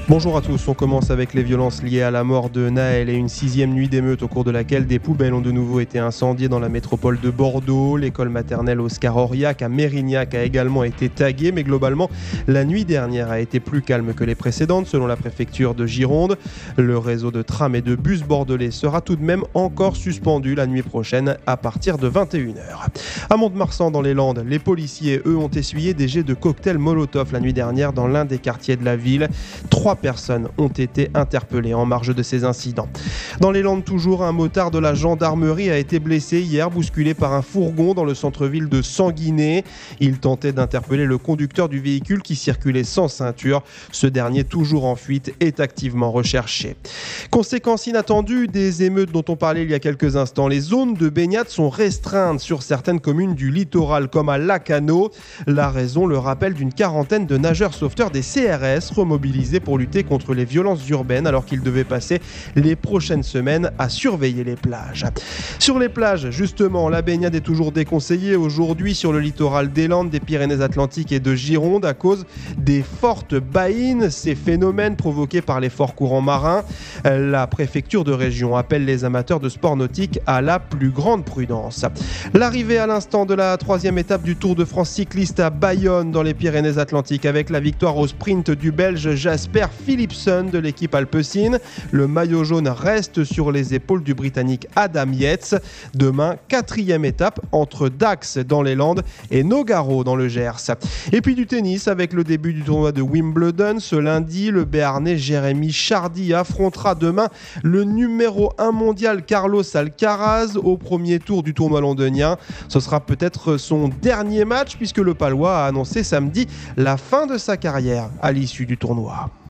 Bonjour à tous, on commence avec les violences liées à la mort de Naël et une 6e nuit d'émeute au cours de laquelle des poubelles ont de nouveau été incendiées dans la métropole de Bordeaux. L'école maternelle Oscar Auriac à Mérignac a également été taguée, mais globalement, la nuit dernière a été plus calme que les précédentes selon la préfecture de Gironde. Le réseau de trams et de bus bordelais sera tout de même encore suspendu la nuit prochaine à partir de 21h. À Mont-de-Marsan dans les Landes, les policiers, eux, ont essuyé des jets de cocktails Molotov la nuit dernière dans l'un des quartiers de la ville. 3 personnes ont été interpellées en marge de ces incidents. Dans les Landes toujours, un motard de la gendarmerie a été blessé hier, bousculé par un fourgon dans le centre-ville de Sanguinet. Il tentait d'interpeller le conducteur du véhicule qui circulait sans ceinture. Ce dernier, toujours en fuite, est activement recherché. Conséquence inattendue des émeutes dont on parlait il y a quelques instants. Les zones de baignade sont restreintes sur certaines communes du littoral comme à Lacanau. La raison, le rappel d'une quarantaine de nageurs sauveteurs des CRS remobilisés pour lutter contre les violences urbaines alors qu'ils devaient passer les prochaines semaines à surveiller les plages. Sur les plages, justement, la baignade est toujours déconseillée aujourd'hui sur le littoral des Landes, des Pyrénées-Atlantiques et de Gironde à cause des fortes baïnes, ces phénomènes provoqués par les forts courants marins. La préfecture de région appelle les amateurs de sport nautique à la plus grande prudence. L'arrivée à l'instant de la 3e étape du Tour de France cycliste à Bayonne dans les Pyrénées-Atlantiques avec la victoire au sprint du Belge Jasper Philipsen de l'équipe Alpecin. Le maillot jaune reste sur les épaules du Britannique Adam Yates. Demain, 4e étape entre Dax dans les Landes et Nogaro dans le Gers. Et puis du tennis avec le début du tournoi de Wimbledon. Ce lundi, le Béarnais Jérémy Chardy affrontera demain le numéro 1 mondial Carlos Alcaraz au premier tour du tournoi londonien. Ce sera peut-être son dernier match puisque le Palois a annoncé samedi la fin de sa carrière à l'issue du tournoi.